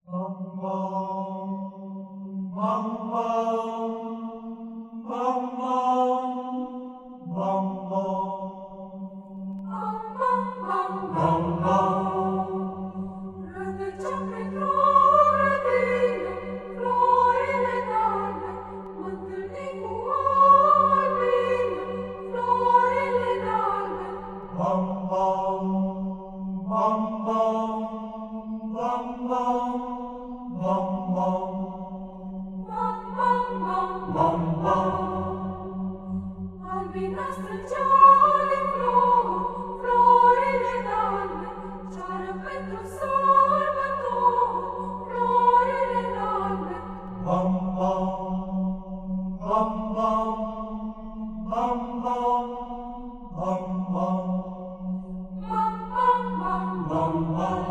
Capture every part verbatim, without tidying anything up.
Albina străgeale flori, florile d'albe, ceară pentru sărbători, florile d'albe. Bam, bam, bam, bam, bam, bam, bam, bam, Bam, bam, bam, bam, bam.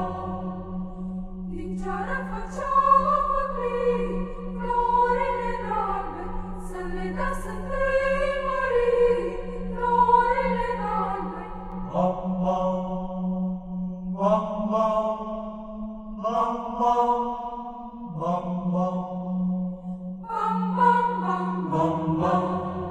din ceară făceau făclii, florile d'albe, să le dea Sfântei Mării, florile d'albe. Bam, bam, bam, bam, bam, bam, bam, bam, Bam, bam, bam, bam, bam.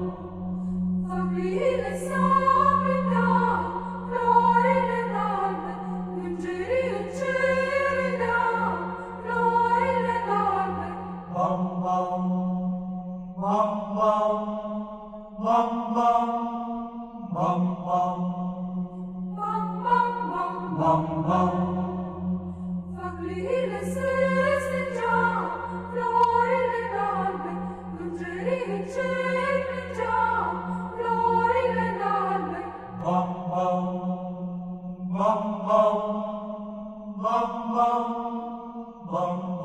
făcliile s-aprindeau, florile d'albe, îngerii în cer râdeau, florile d'albe. Bam, bam, bam, bam, bam, bam, bam, bam, Bam, bam, bam, bam, bam. făcliile se stingeau, florile d'albe, îngerii în cer plângeau, florile d'albe. Bam, bam, bam, bam, bam, bam, bam,